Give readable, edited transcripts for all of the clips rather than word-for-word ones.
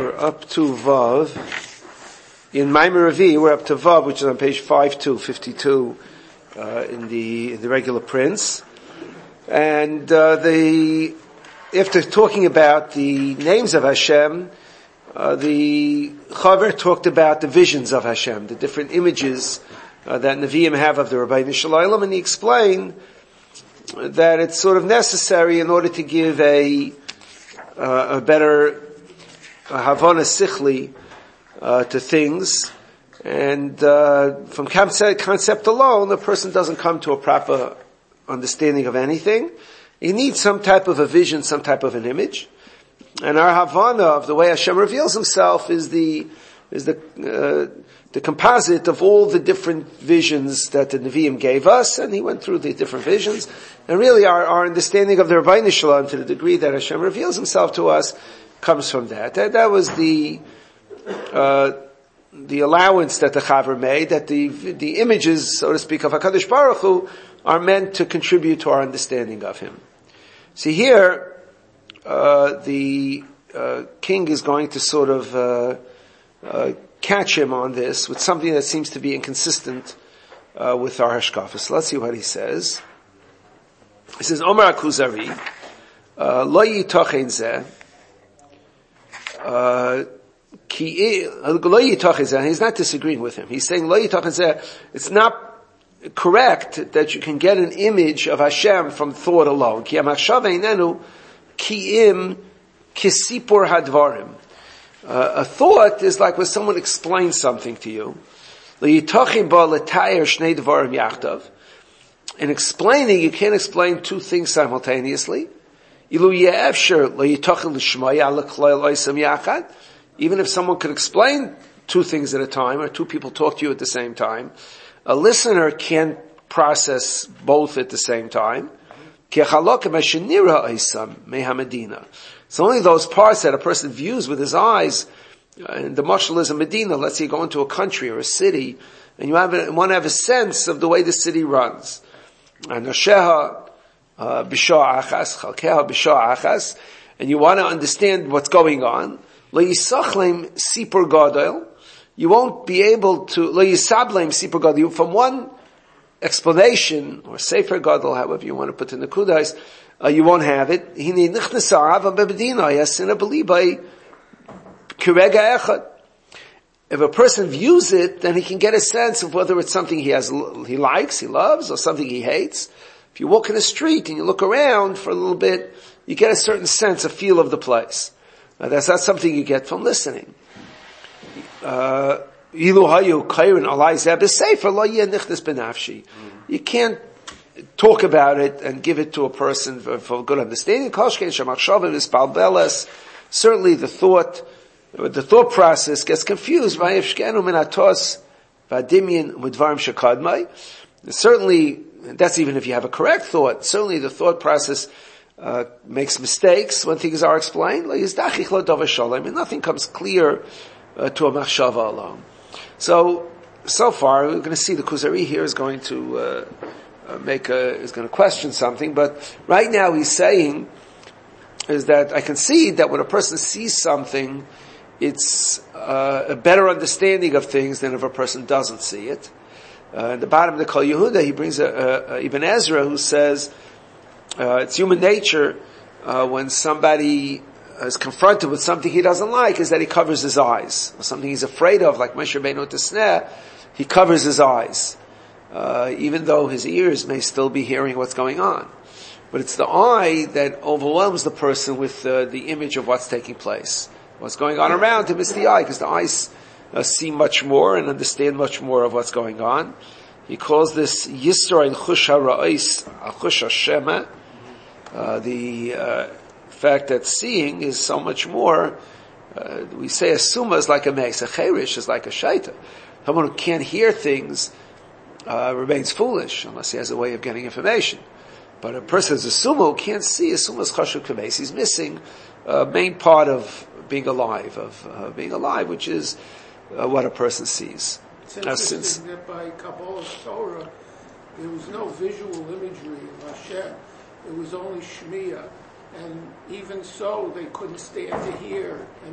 We're up to Vav. In Maimer Revi, we're up to Vav, which is on page 52 in the regular prints. And after talking about the names of Hashem, the Chaver talked about the visions of Hashem, the different images that Nevi'im have of the Rabbeinu Shalom, and he explained that it's sort of necessary in order to give a better Havana Sichli to things. And from concept alone, the person doesn't come to a proper understanding of anything. He needs some type of a vision, some type of an image. And our Havana of the way Hashem reveals Himself is the composite of all the different visions that the Nevi'im gave us, and he went through the different visions. And really our understanding of the Rabbeinu Shalom, to the degree that Hashem reveals Himself to us, comes from that. That was the allowance that the Chaver made, that the images, so to speak, of HaKadosh Baruch Hu are meant to contribute to our understanding of Him. See here, the king is going to sort of catch him on this with something that seems to be inconsistent with our hashkafa. So let's see what he says. He says, Omar HaKuzari, lo yitochen zeh, he's not disagreeing with him. He's saying, lo yitochen zeh, it's not correct that you can get an image of Hashem from thought alone. Ki hamachshava einenu ki'im kisipur hadvarim. A thought is like when someone explains something to you. In explaining, you can't explain two things simultaneously. Even if someone could explain two things at a time, or two people talk to you at the same time, a listener can't process both at the same time. It's only those parts that a person views with his eyes. And the mashal is a Medina. Let's say you go into a country or a city, and you want to have a sense of the way the city runs. And and you want to understand what's going on. You won't be able to, from one explanation, or sefer gadol, however you want to put in the kudas, you won't have it. If a person views it, then he can get a sense of whether it's something he likes, he loves, or something he hates. If you walk in the street and you look around for a little bit, you get a certain sense, a feel of the place. Now, that's not something you get from listening. You can't talk about it and give it to a person for good understanding. Certainly the thought process gets confused. Certainly, that's even if you have a correct thought. Certainly the thought process makes mistakes when things are explained. And nothing comes clear to a machshava alone. So far, we're going to see the Kuzari here is going to is going to question something, but right now he's saying is that I can see that when a person sees something, it's a better understanding of things than if a person doesn't see it. At the bottom of the Kol Yehuda, he brings a Ibn Ezra who says it's human nature when somebody is confronted with something he doesn't like, is that he covers his eyes. Or something he's afraid of, like Moshe Rabbeinu Tesneh, he covers his eyes, even though his ears may still be hearing what's going on. But it's the eye that overwhelms the person with the image of what's taking place. What's going on around him is the eye, because the eyes see much more and understand much more of what's going on. He calls this Yisra Chush HaRa'is Chush HaShema. The fact that seeing is so much more. We say a summa is like a meis, a cherish is like a shaita. Someone who can't hear things remains foolish unless he has a way of getting information. But a person who's a summa who can't see, a summa is chashuv k'meis. He's missing a main part of being alive, which is what a person sees. It's interesting that by Kabbalah Torah, there was no visual imagery of Hashem. It was only Shmiya. And even so, they couldn't stand to hear. And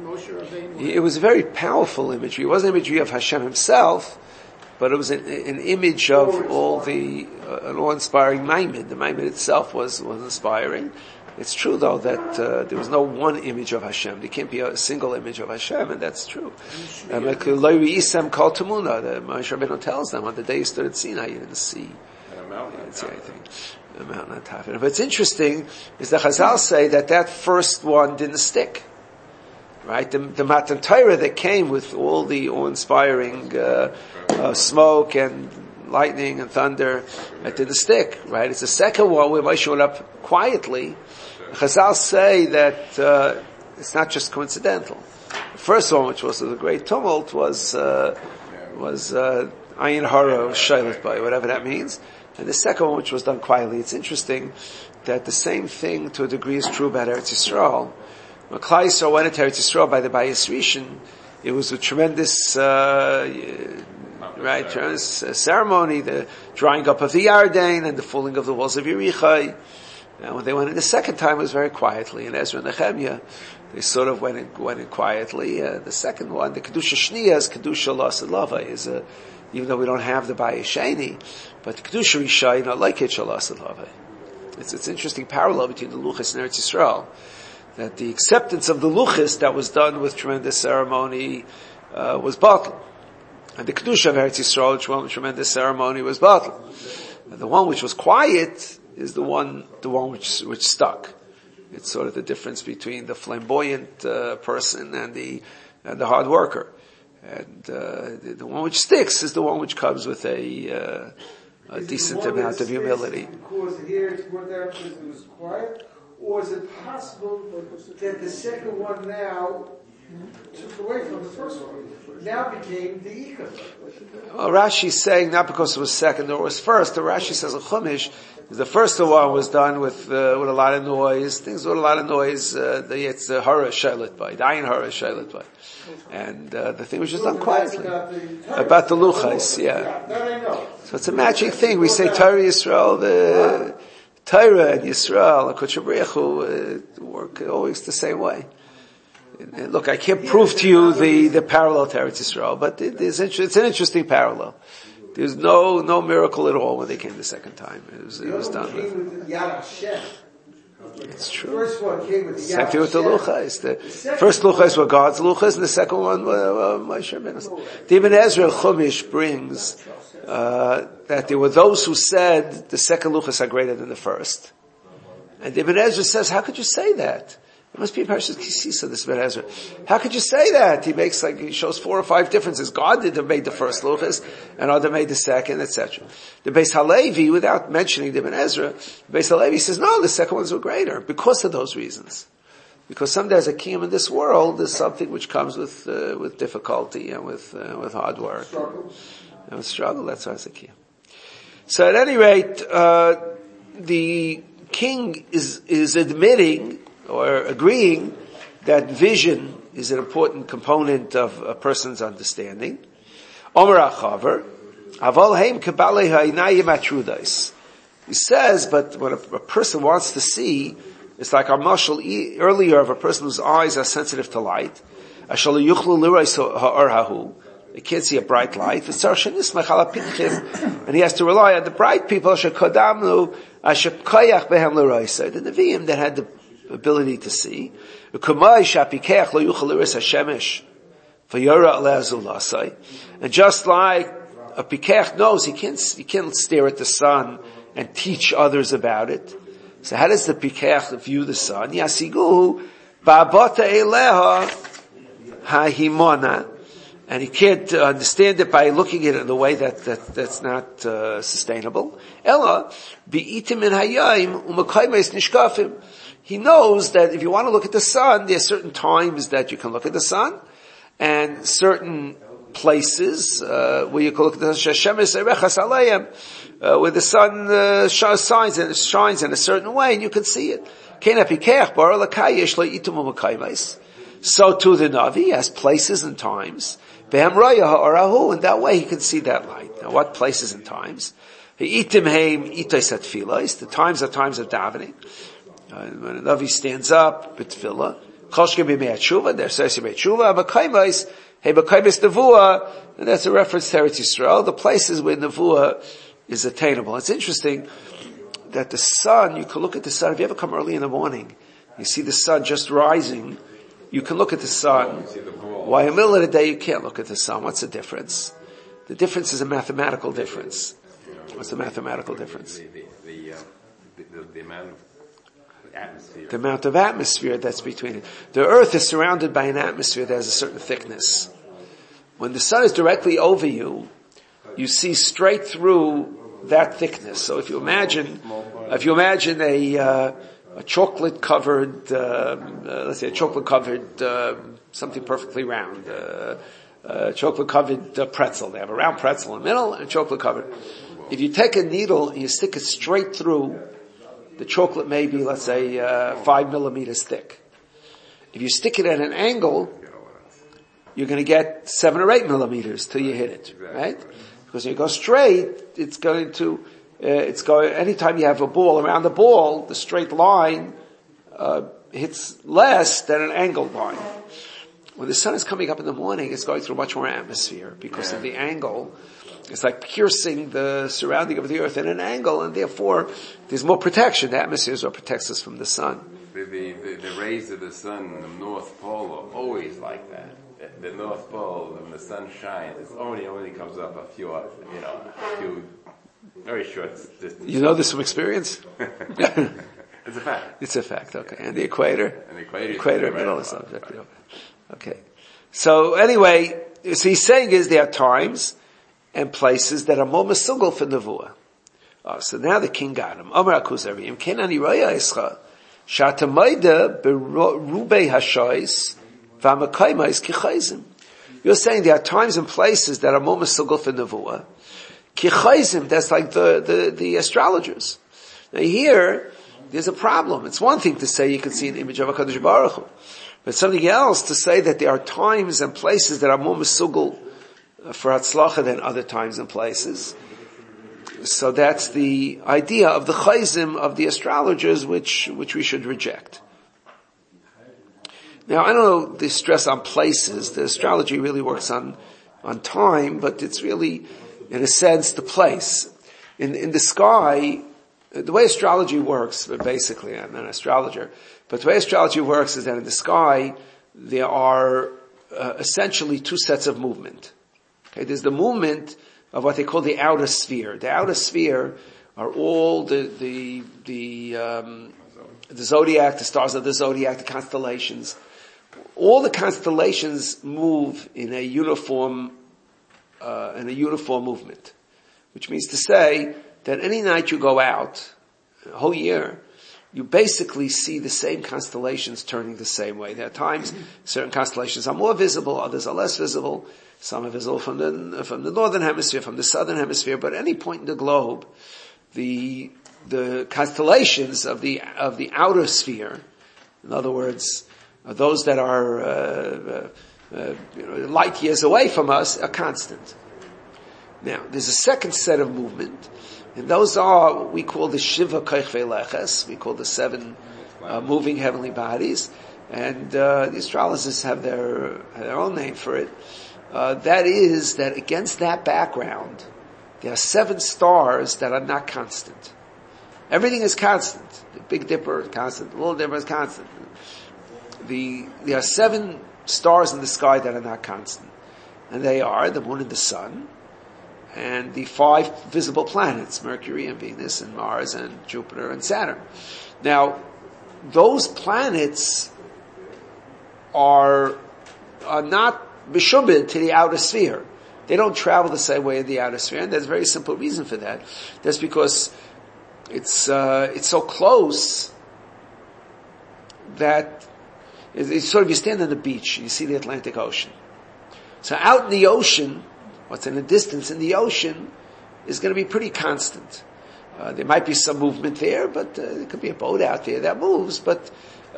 Moshe Rabbeinu. It was a very powerful imagery. It wasn't imagery of Hashem himself, but it was an image of all the, an awe-inspiring Maimon. The Maimon itself was inspiring. It's true though that there was no one image of Hashem. There can't be a single image of Hashem, and that's true. Isam called Tamuna. The Moshe Rabbeinu tells them on the day he stood at Sinai, you didn't see anything. A mountain on top of it. But it's interesting is that Chazal say that first one didn't stick. Right? The Matan Torah that came with all the awe-inspiring smoke and lightning and thunder, that didn't stick. Right? It's the second one where Moshe went up quietly. Chazal say that it's not just coincidental. The first one, which was the great tumult, was Ayin Hara Shailat Bay, whatever that means. And the second one, which was done quietly. It's interesting that the same thing to a degree is true about Eretz Yisrael. When Klal Yisrael went into Eretz Yisrael by the Bayis Rishon, it was a tremendous, tremendous ceremony, the drying up of the Yarden and the falling of the walls of Yerichai. And when they went in the second time, it was very quietly. In Ezra and Nehemiah, they sort of went in quietly. The second one, the Kedusha Shniya, is Kedusha Las Lava, even though we don't have the Bayis Sheni, but the Kedusha Rishai, like it Shalas Lava. It's an interesting parallel between the Luchas and Eretz Yisrael. That the acceptance of the Luchas that was done with tremendous ceremony was batel. And the Kedusha of Eretz Yisrael, which one with tremendous ceremony, was batel. And the one which was quiet is the one which stuck. It's sort of the difference between the flamboyant person and the hard worker. And the one which sticks is the one which comes with a decent amount of humility. Because here it's more there because it was quiet, or is it possible that the second one now took away from the first one? Now became the Ikar. Well, Rashi's saying not because it was second or it was first. The Rashi says in Chumash, the first one was done with a lot of noise. Things with a lot of noise. It's the Hara Shailat Bay, the Ayin Hara Shailat Bay, and the thing was just done quietly about the Luchais. Yeah. So it's a matching thing. We say Torah Yisrael, the Torah and Yisrael, and Kodesh Baruch Hu work always the same way. And look, I can't prove to you the parallel to Eretz Yisrael, but it's an interesting parallel. There's no miracle at all when they came the second time. It was done with Yad Hashem. It's true. The first one came with the Yad Hashem. With the Luchais. The first Luchais were God's Luchais, and the second one were Moshe Rabbeinu. The Ibn Ezra Chumash brings that there were those who said the second Luchais are greater than the first. And Ibn Ezra says, how could you say that? It must be a Parshas Kisisa, this Ibn Ezra. How could you say that? He shows 4 or 5 differences. God did have made the first Luchas, and other made the second, etc. The Beis Halevi, without mentioning the Ibn Ezra, the Beis Halevi says, no, the second ones were greater, because of those reasons. Because someday as a kingdom in this world, there's something which comes with difficulty and with hard work. And with struggle, that's why it's a kingdom. So at any rate, the king is admitting, or agreeing, that vision is an important component of a person's understanding. Omer Achaver, Aval Heim Kabbalei Ha'inayim Atrudais. He says, but when a person wants to see, it's like our mashal earlier of a person whose eyes are sensitive to light. Ashal yuchlu lirais ha'or hahu. They can't see a bright light. And he has to rely on the bright people, the Nevi'im that had the ability to see. And just like a pikech knows he can't stare at the sun and teach others about it. So how does the pikech view the sun? Yasiguhu ba'abata eleha ha'himona. And he can't understand it by looking at it in a way that's not sustainable. Ella bi'itim in hayayim u'makaymes nishkafim. He knows that if you want to look at the sun, there are certain times that you can look at the sun, and certain places where you can look at the sun, where the sun shines in a certain way, and you can see it. So too the Navi has places and times. And that way he can see that light. Now what places and times? The times are times of davening. When a Navi stands up, b'tefillah, Choshkim b'mei tshuva, they're Seisi b'mei tshuva, B'kaimais, Hey B'kaimais Nevuah, and that's a reference to Eretz Yisrael, the places where Nevuah is attainable. It's interesting that the sun, you can look at the sun, if you ever come early in the morning, you see the sun just rising, you can look at the sun. Why in the middle of the day you can't look at the sun? What's the difference? The difference is a mathematical difference. What's the mathematical difference? The amount of atmosphere. The amount of atmosphere that's between it. The earth is surrounded by an atmosphere that has a certain thickness. When the sun is directly over you, you see straight through that thickness. So if you imagine a chocolate covered, let's say a chocolate covered, something perfectly round, chocolate covered pretzel. They have a round pretzel in the middle and chocolate covered. If you take a needle and you stick it straight through, the chocolate may be, let's say, 5 millimeters thick. If you stick it at an angle, you're going to get 7 or 8 millimeters till you hit it, right? Because when you go straight, anytime you have a ball around the ball, the straight line, hits less than an angled line. When the sun is coming up in the morning, it's going through much more atmosphere because of the angle. It's like piercing the surrounding of the earth at an angle, and therefore there's more protection. The atmosphere is what protects us from the sun. The rays of the sun in the North Pole are always like that. The North Pole, when the sun shines, it only comes up a few very short distance. You know this from experience? It's a fact. It's a fact, okay. And the equator? And the equator middle is subject. Okay. So anyway, so he's saying is there are times and places that are more mesugal for nevuah. So now the king got him. Amar Akuzarim, Kenani Raya Ischa, Shatamayda berubei hashais, v'amakaymais kichayzim. You're saying there are times and places that are more mesugal for nevuah. Kichayzim, that's like the astrologers. Now here, there's a problem. It's one thing to say you can see an image of HaKadosh Baruch Hu, but something else to say that there are times and places that are more mesugal for Hatzlacha than other times and places. So that's the idea of the chayzim of the astrologers, which we should reject. Now, I don't know the stress on places. The astrology really works on time, but it's really, in a sense, the place. In the sky, the way astrology works, basically, I'm not an astrologer, but the way astrology works is that in the sky, there are essentially two sets of movement. Okay, there's the movement of what they call the outer sphere. The outer sphere are all the zodiac, the stars of the zodiac, the constellations. All the constellations move in a uniform movement, which means to say that any night you go out, a whole year, you basically see the same constellations turning the same way. There are times certain constellations are more visible, others are less visible. Some are visible from the northern hemisphere, from the southern hemisphere, but at any point in the globe, the constellations of the outer sphere, in other words, those that are light years away from us, are constant. Now, there's a second set of movement, and those are what we call the Shiva Kochvei Leches, we call the 7 moving heavenly bodies, and the astrologers have their own name for it. That is that against that background, there are 7 stars that are not constant. Everything is constant. The Big Dipper is constant. The Little Dipper is constant. There are 7 stars in the sky that are not constant. And they are the moon and the sun, and the 5 visible planets, Mercury and Venus and Mars and Jupiter and Saturn. Now, those planets are not b'shubid to the outer sphere. They don't travel the same way in the outer sphere, and there's a very simple reason for that. That's because it's so close that it's sort of, you stand on the beach and you see the Atlantic Ocean. So out in the ocean, what's in the distance in the ocean is going to be pretty constant. There might be some movement there, but there could be a boat out there that moves, but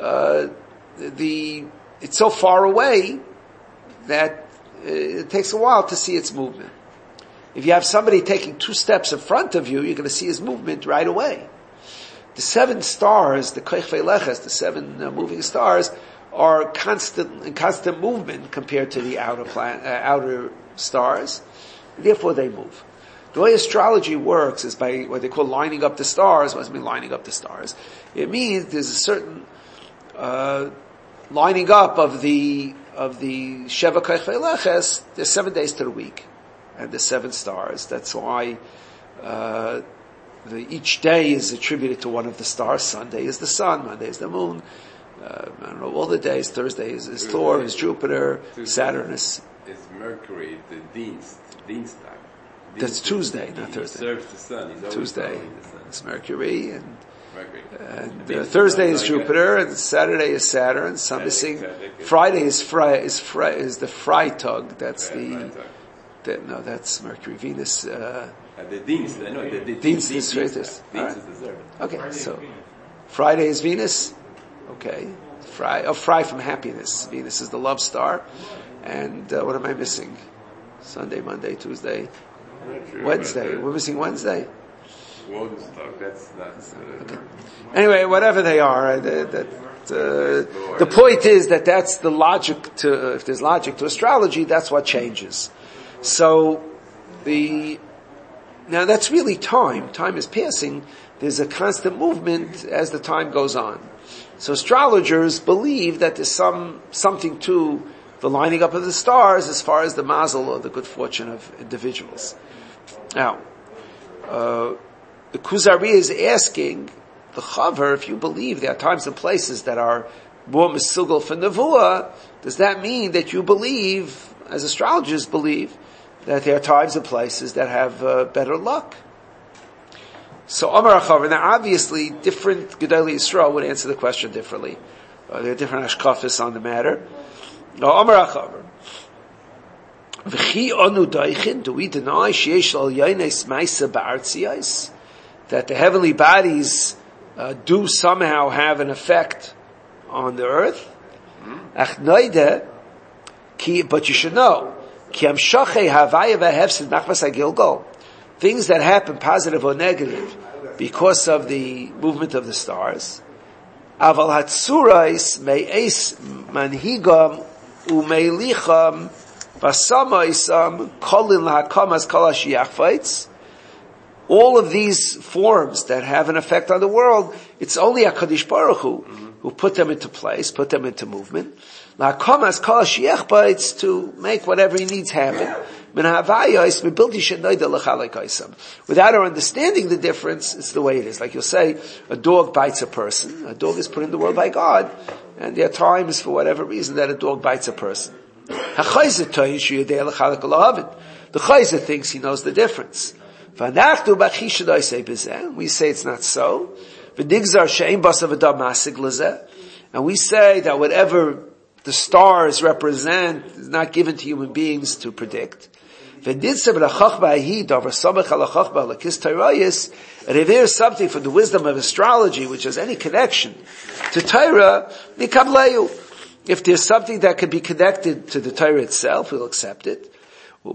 it's so far away that it takes a while to see its movement. If you have somebody taking 2 steps in front of you, you're going to see his movement right away. The 7 stars, the Kochvei Leches, the 7 moving stars, are in constant movement compared to the outer stars. Therefore, they move. The way astrology works is by what they call lining up the stars. What does it mean, lining up the stars? It means there's a certain lining up of the Sheva Koich Veleches. There's 7 days to the week, and there's 7 stars. That's why each day is attributed to one of the stars. Sunday is the sun, Monday is the moon. I don't know all the days. Thursday is Thor, is Jupiter, Saturn is. It's Mercury, the Dienstag. That's Tuesday, not Thursday. He serves the sun. He's always Tuesday, following the sun. it's Mercury, and Mercury. Thursday is Jupiter, and Saturday is Saturn. Some missing. Friday is the Freitag. That's that's Mercury. Venus. The Dienst. No, the Dienst is Venus. Dienst is the servant. Okay, so Friday is Venus. Okay, Fry from happiness. Venus is the love star. And what am I missing? Sunday, Monday, Tuesday, Wednesday. We're missing Wednesday. Wodenstock. That's okay. Anyway, whatever they are, the point is that that's the logic to. If there's logic to astrology, that's what changes. So now that's really time. Time is passing. There's a constant movement as the time goes on. So astrologers believe that there's something to the lining up of the stars as far as the mazel or the good fortune of individuals. Now, the Kuzari is asking the Chaver, if you believe there are times and places that are more mesugal for Nevuah, does that mean that you believe, as astrologers believe, that there are times and places that have better luck? So Amar HaChaver, now obviously different Gedolei Yisrael would answer the question differently. There are different hashkafas on the matter. Now Amar HaChaver, V'chi onu doichin, do we deny sheyesh al yoines maisa ba'artziyos, that the heavenly bodies do somehow have an effect on the earth? Ach noide, but you should know, ki amshachei havaya v'hefsid machmas ha'gilgol, things that happen, positive or negative, because of the movement of the stars. Aval hatsurais me'es manhigam u'me'licham v'samaisam kolin lahakamas kol ha'shiachvaitz. All of these forms that have an effect on the world, it's only HaKadosh Baruch Hu who put them into place, put them into movement. Lahakamas kol ha'shiachvaitz, to make whatever he needs happen. Without our understanding the difference, it's the way it is. Like you'll say, a dog bites a person. A dog is put in the world by God, and there are times, for whatever reason, that a dog bites a person. The Chayzer thinks he knows the difference. We say it's not so. And we say that whatever the stars represent is not given to human beings to predict. And if there's something from the wisdom of astrology which has any connection to Torah, if there's something that can be connected to the Torah itself, we'll accept it. And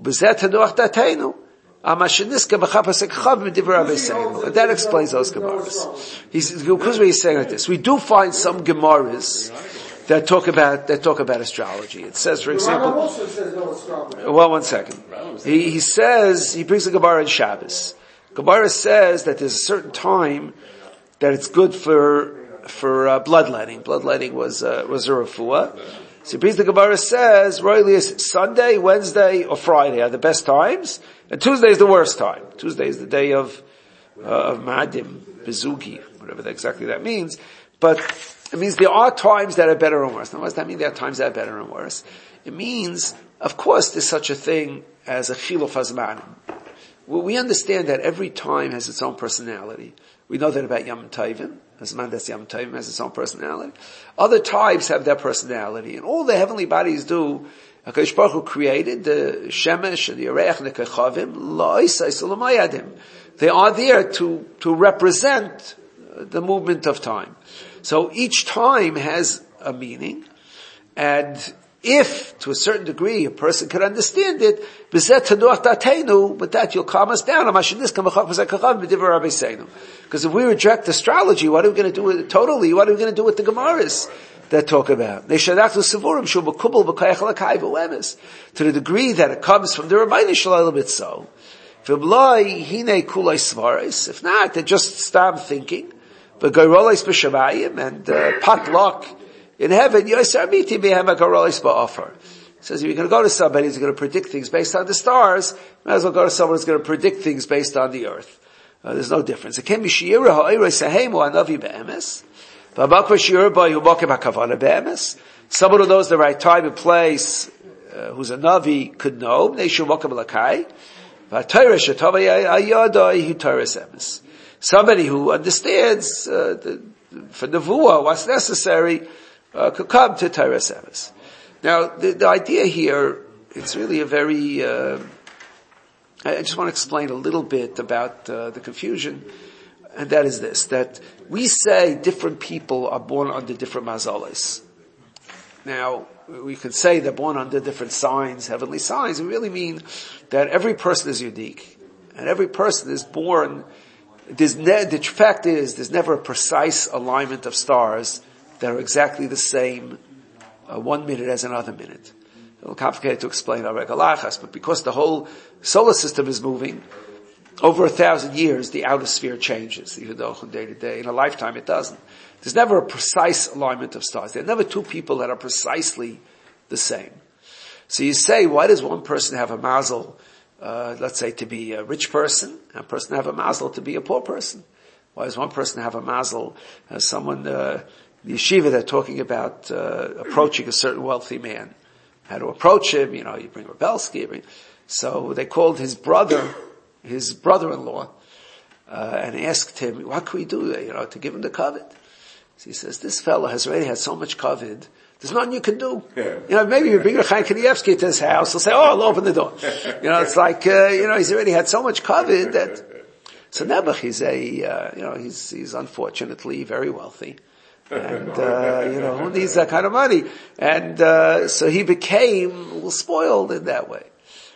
that explains those Gemaras. He's saying like this. We do find some Gemaras that talk about astrology. It says, for example, also says no astrology. Well, one second. He says, he brings the Gemara in Shabbos. Gemara says that there's a certain time that it's good for bloodletting. Bloodletting was a refuah. So he brings the Gemara says, royally is Sunday, Wednesday, or Friday are the best times, and Tuesday is the worst time. Tuesday is the day of Ma'adim, Bezugi, whatever exactly that means. But it means there are times that are better and worse. Now, what does that mean there are times that are better and worse? It means, of course, there's such a thing as a chiluf hazman. Well, we understand that every time has its own personality. We know that about Yom Tovim. Hazman that's Yom Tovim has its own personality. Other types have their personality. And all the heavenly bodies do, HaKadosh Baruch Hu created the Shemesh and the Yereach and the Kechavim, La'isais L'mayadim. They are there to represent the movement of time. So each time has a meaning, and if, to a certain degree, a person can understand it, but that you'll calm us down. Because if we reject astrology, what are we going to do with it totally? What are we going to do with the Gemaras? that talk about. To the degree that it comes from the Rabbeinu Shalom Mitzvah. If not, they just stop thinking. And potluck in heaven, says if you're going to go to somebody who's going to predict things based on the stars, you might as well go to someone who's going to predict things based on the earth. There's no difference. It can be Shi'ira ha'iroi sahemu ha'navi be'emes. Someone who knows the right time and place, who's a Navi, could know. Somebody who understands for Nevuah what's necessary could come to Teres Emes. Now, the idea here, it's really a very... I just want to explain a little bit about the confusion, and that is this, that we say different people are born under different mazalas. Now, we could say they're born under different signs, heavenly signs. We really mean that every person is unique, and every person is born. The fact is, there's never a precise alignment of stars that are exactly the same 1 minute as another minute. A little complicated to explain our regalachas, but because the whole solar system is moving, over 1,000 years, the outer sphere changes, even though from day to day, in a lifetime it doesn't. There's never a precise alignment of stars. There are never two people that are precisely the same. So you say, why does one person have a mazel, let's say, to be a rich person, and a person have a mazel to be a poor person? Why does one person have a mazel, someone, the yeshiva, they're talking about approaching a certain wealthy man. How to approach him, you bring Rebelsky. So they called his brother-in-law, and asked him, what can we do, to give him the covet? So he says, this fellow has already had so much covet, there's nothing you can do. Yeah. Maybe you bring Chaim Kanievsky to his house, he'll say, I'll open the door. It's like, he's already had so much covet that, so Nebuch, he's he's unfortunately very wealthy. And, who needs that kind of money? And, so he became spoiled in that way.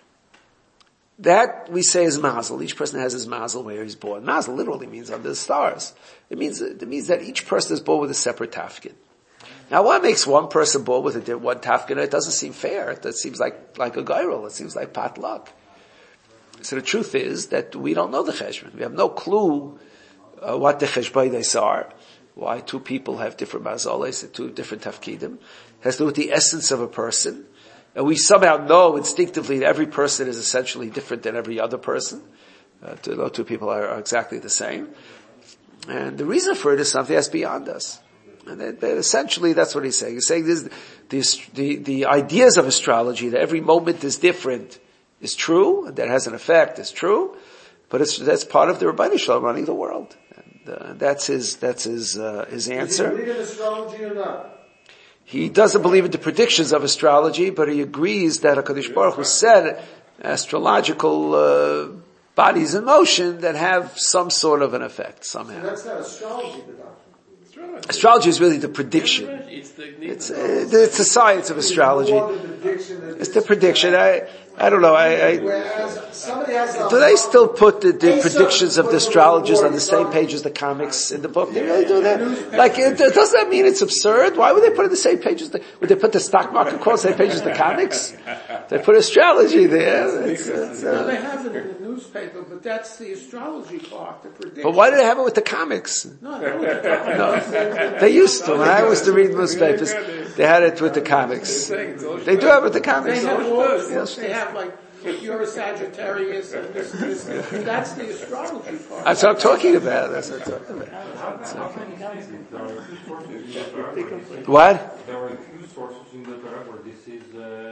That we say is mazel. Each person has his mazel where he's born. Mazel literally means under the stars. It means that each person is born with a separate tafkid. Now, what makes one person born with one tafkid? It doesn't seem fair. That seems like a gairul. It seems like potluck. So the truth is that we don't know the cheshbon. We have no clue what the cheshbaides are. Why two people have different mazoles, two different tafkidim. It has to do with the essence of a person. And we somehow know instinctively that every person is essentially different than every other person. No two people are exactly the same. And the reason for it is something that's beyond us. And essentially that's what he's saying. He's saying the ideas of astrology, that every moment is different, is true, and that has an effect, is true. But that's part of the Rabbeinu Shalom running the world. And that's his answer. Does he believe in astrology or not? He doesn't believe in the predictions of astrology, but he agrees that HaKadosh Baruch Hu set astrological bodies in motion that have some sort of an effect somehow. So that's not astrology, the doctor. Astrology is really the prediction. It's the science of astrology. It's the prediction. I don't know. Do they still put the predictions of the astrologers on the same page as the comics in the book? They really do that? Does that mean it's absurd? Why would they put it on the same page as would they put the stock market quote on the same page as the comics? They put astrology there. No, they have it in the newspaper, but that's the astrology part, the prediction. But why do they have it with the comics? No, they used to. When I used to read newspapers, they had it with the comics. They do have it with the comics. They have all sorts. They have you're a Sagittarius, and this. That's the astrology part. That's what I'm talking about. What? There were a few sources in the Torah where this is,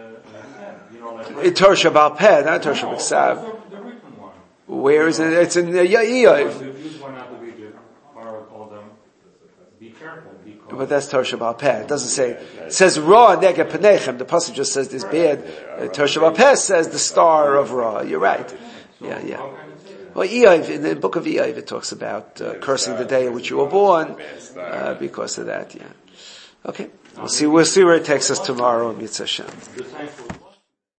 in Torah Shabbat Peh, not Torah Shabbat Ksav. The written one. Where is it? It's in Ya'iv. The views went out of Egypt, Pharaoh told them, be careful, because... But that's Torah Shabbat Peh. It doesn't say, it says Ra Nega Penechem. The passage just says this bad. Torah Shabbat Peh says the star of Ra. You're right. Yeah. Well, Eiv, in the book of Eiv, it talks about cursing the day in which you were born, because of that, yeah. Okay. We'll see where it takes us tomorrow, Mitzvah Hashem.